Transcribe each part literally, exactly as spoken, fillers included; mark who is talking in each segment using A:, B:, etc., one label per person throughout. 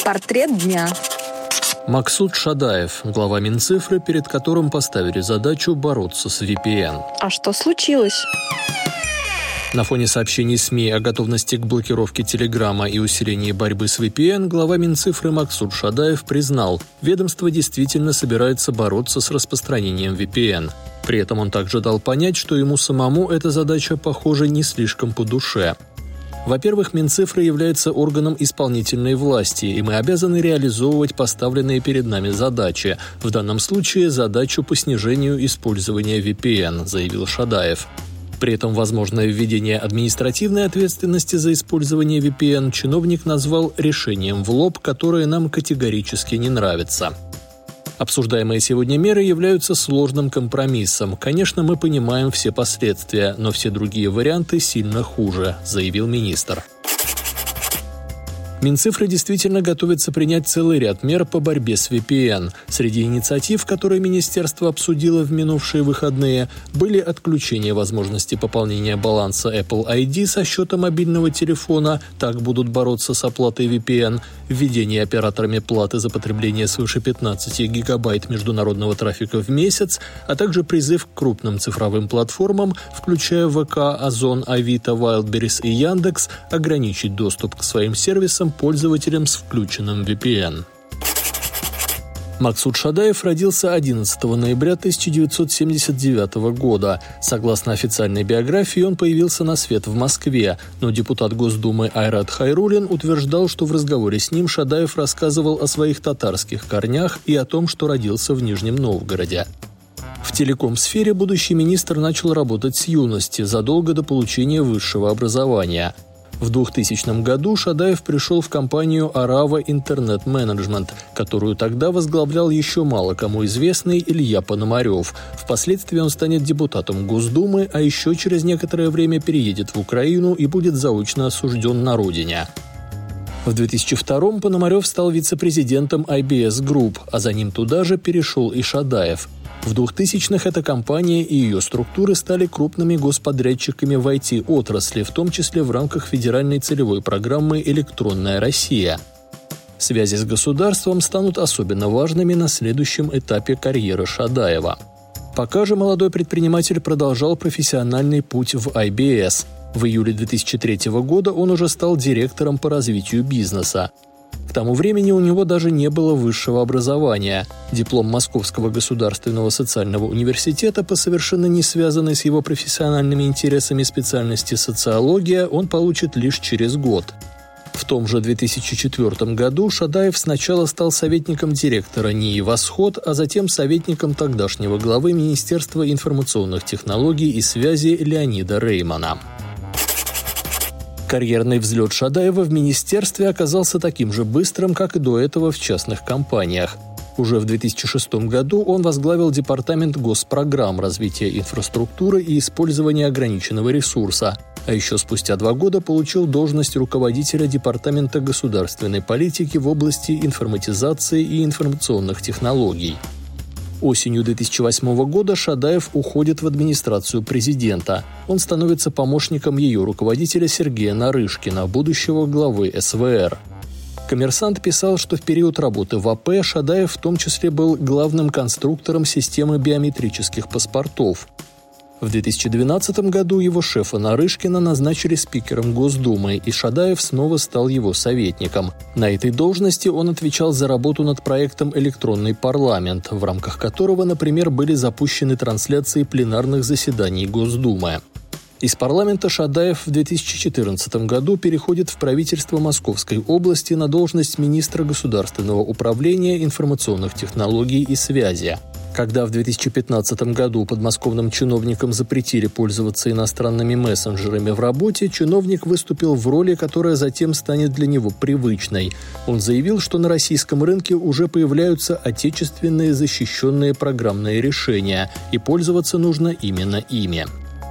A: Портрет дня.
B: Максут Шадаев, глава Минцифры, перед которым поставили задачу бороться с ви пи эн.
A: А что случилось?
B: На фоне сообщений СМИ о готовности к блокировке Телеграма и усилении борьбы с ви пи эн, глава Минцифры Максут Шадаев признал, ведомство действительно собирается бороться с распространением ви пи эн. При этом он также дал понять, что ему самому эта задача, похоже, не слишком по душе. Во-первых, Минцифра является органом исполнительной власти, и мы обязаны реализовывать поставленные перед нами задачи, в данном случае задачу по снижению использования ви пи эн, заявил Шадаев. При этом возможное введение административной ответственности за использование ви пи эн чиновник назвал решением в лоб, которое нам категорически не нравится. Обсуждаемые сегодня меры являются сложным компромиссом. Конечно, мы понимаем все последствия, но все другие варианты сильно хуже, заявил министр. Минцифра действительно готовится принять целый ряд мер по борьбе с ви пи эн. Среди инициатив, которые министерство обсудило в минувшие выходные, были отключение возможности пополнения баланса Apple ай ди со счета мобильного телефона, так будут бороться с оплатой ви пи эн, введение операторами платы за потребление свыше пятнадцати гигабайт международного трафика в месяц, а также призыв к крупным цифровым платформам, включая вэ ка, Озон, Авито, Wildberries и Яндекс, ограничить доступ к своим сервисам пользователям с включенным ви пи эн. Максут Шадаев родился одиннадцатого ноября тысяча девятьсот семьдесят девятого года. Согласно официальной биографии, он появился на свет в Москве, но депутат Госдумы Айрат Хайруллин утверждал, что в разговоре с ним Шадаев рассказывал о своих татарских корнях и о том, что родился в Нижнем Новгороде. В телеком-сфере будущий министр начал работать с юности, задолго до получения высшего образования. В двухтысячном году Шадаев пришел в компанию «Арава Интернет Менеджмент», которую тогда возглавлял еще мало кому известный Илья Пономарев. Впоследствии он станет депутатом Госдумы, а еще через некоторое время переедет в Украину и будет заочно осужден на родине. В две тысячи втором Пономарев стал вице-президентом ай би эс Group, а за ним туда же перешел и Шадаев. В двухтысячных эта компания и ее структуры стали крупными господрядчиками в ай ти-отрасли, в том числе в рамках федеральной целевой программы «Электронная Россия». Связи с государством станут особенно важными на следующем этапе карьеры Шадаева. Пока же молодой предприниматель продолжал профессиональный путь в ай би эс. В июле две тысячи третьего года он уже стал директором по развитию бизнеса. К тому времени у него даже не было высшего образования. Диплом Московского государственного социального университета по совершенно не связанной с его профессиональными интересами специальности социология он получит лишь через год. В том же две тысячи четвёртом году Шадаев сначала стал советником директора НИИ «Восход», а затем советником тогдашнего главы Министерства информационных технологий и связи Леонида Реймана. Карьерный взлет Шадаева в министерстве оказался таким же быстрым, как и до этого в частных компаниях. Уже в две тысячи шестом году он возглавил департамент госпрограмм развития инфраструктуры и использования ограниченного ресурса, а еще спустя два года получил должность руководителя департамента государственной политики в области информатизации и информационных технологий. Осенью две тысячи восьмого года Шадаев уходит в администрацию президента. Он становится помощником ее руководителя Сергея Нарышкина, будущего главы эс вэ эр. «Коммерсант» писал, что в период работы в АП Шадаев в том числе был главным конструктором системы биометрических паспортов. В две тысячи двенадцатом году его шефа Нарышкина назначили спикером Госдумы, и Шадаев снова стал его советником. На этой должности он отвечал за работу над проектом «Электронный парламент», в рамках которого, например, были запущены трансляции пленарных заседаний Госдумы. Из парламента Шадаев в две тысячи четырнадцатом году переходит в правительство Московской области на должность министра государственного управления информационных технологий и связи. Когда в две тысячи пятнадцатом году подмосковным чиновникам запретили пользоваться иностранными мессенджерами в работе, чиновник выступил в роли, которая затем станет для него привычной. Он заявил, что на российском рынке уже появляются отечественные защищенные программные решения, и пользоваться нужно именно ими.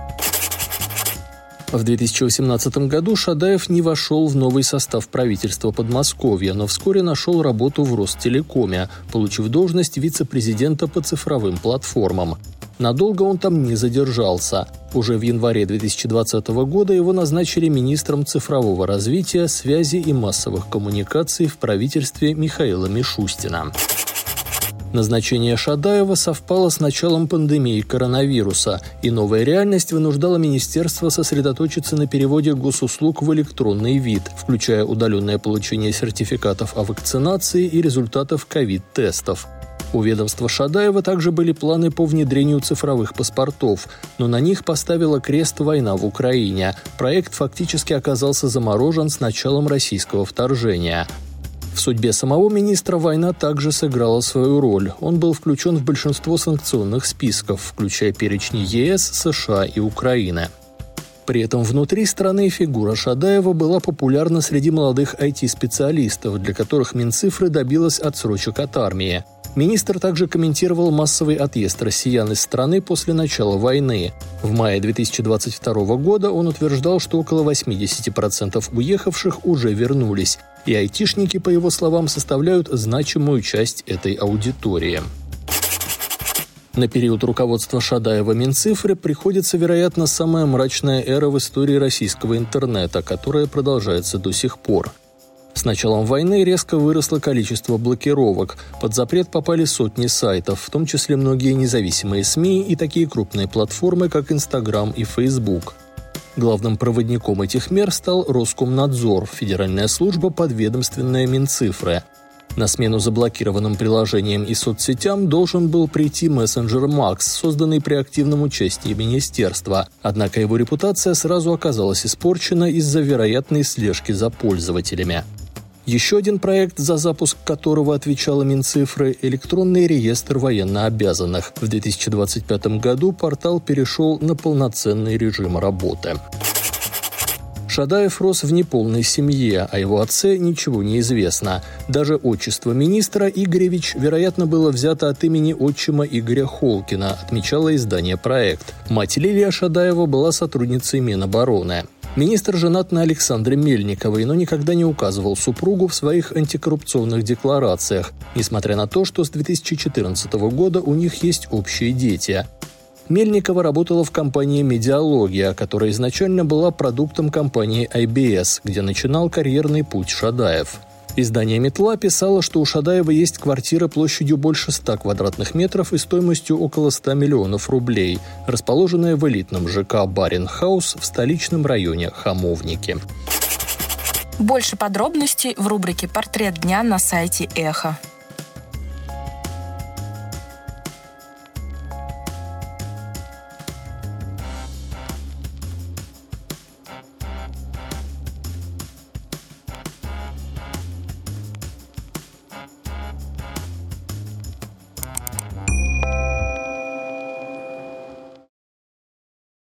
B: В две тысячи восемнадцатом году Шадаев не вошел в новый состав правительства Подмосковья, но вскоре нашел работу в Ростелекоме, получив должность вице-президента по цифровым платформам. Надолго он там не задержался. Уже в январе две тысячи двадцатого года его назначили министром цифрового развития, связи и массовых коммуникаций в правительстве Михаила Мишустина. Назначение Шадаева совпало с началом пандемии коронавируса, и новая реальность вынуждала министерство сосредоточиться на переводе госуслуг в электронный вид, включая удаленное получение сертификатов о вакцинации и результатов ковид-тестов. У ведомства Шадаева также были планы по внедрению цифровых паспортов, но на них поставила крест война в Украине. Проект фактически оказался заморожен с началом российского вторжения. В судьбе самого министра война также сыграла свою роль. Он был включен в большинство санкционных списков, включая перечни ЕС, США и Украины. При этом внутри страны фигура Шадаева была популярна среди молодых ай ти-специалистов, для которых Минцифры добилась отсрочек от армии. Министр также комментировал массовый отъезд россиян из страны после начала войны. В мае две тысячи двадцать второго года он утверждал, что около восемьдесят процентов уехавших уже вернулись, и айтишники, по его словам, составляют значимую часть этой аудитории. На период руководства Шадаева Минцифры приходится, вероятно, самая мрачная эра в истории российского интернета, которая продолжается до сих пор. С началом войны резко выросло количество блокировок. Под запрет попали сотни сайтов, в том числе многие независимые СМИ и такие крупные платформы, как Инстаграм и Фейсбук. Главным проводником этих мер стал Роскомнадзор, федеральная служба, подведомственная Минцифры. На смену заблокированным приложениям и соцсетям должен был прийти мессенджер Макс, созданный при активном участии министерства. Однако его репутация сразу оказалась испорчена из-за вероятной слежки за пользователями. Еще один проект, за запуск которого отвечала Минцифры – электронный реестр военнообязанных. В две тысячи двадцать пятом году портал перешел на полноценный режим работы. Шадаев рос в неполной семье, о его отце ничего не известно. Даже отчество министра Игоревич, вероятно, было взято от имени отчима Игоря Холкина, отмечало издание «Проект». Мать Лилия Шадаева была сотрудницей Минобороны. Министр женат на Александре Мельниковой, но никогда не указывал супругу в своих антикоррупционных декларациях, несмотря на то, что с две тысячи четырнадцатого года у них есть общие дети. Мельникова работала в компании «Медиалогия», которая изначально была продуктом компании ай би эс, где начинал карьерный путь Шадаев. Издание «Метла» писало, что у Шадаева есть квартира площадью больше ста квадратных метров и стоимостью около ста миллионов рублей, расположенная в элитном ЖК «Баренхаус» в столичном районе Хамовники.
A: Больше подробностей в рубрике «Портрет дня» на сайте Эхо.